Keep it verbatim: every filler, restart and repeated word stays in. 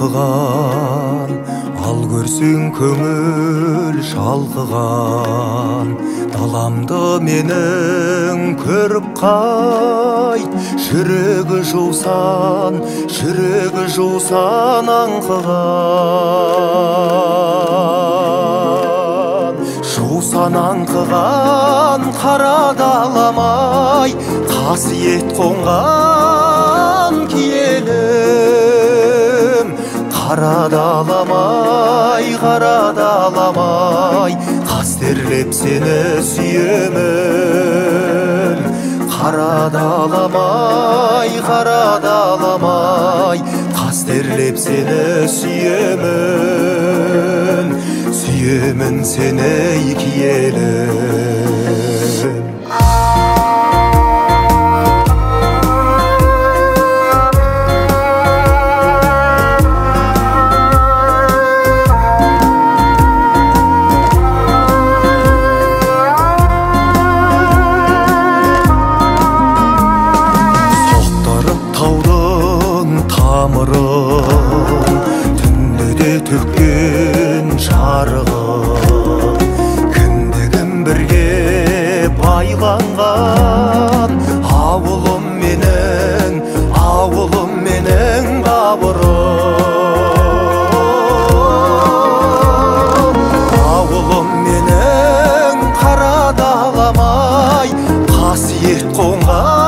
балқыған, ал көрсең көңіл шалқыған. Даламды менің көріп қайт, жүрегі жусан, жүрегі жусан аңқыған. Жусан аңқыған қара даламай, қасиет қонған киелім. Қара даламай, қара даламай, қастерлеп сені сүйемін. Қара даламай, қара даламай, қастерлеп сені сүйемін. Сүйемін сені киелім. Түнде де төккен жарығым, кіндігім бірге байланған. Ауылым менің, ауылым менің бауырым. Ауылым менің қара даламай, қасиет қонған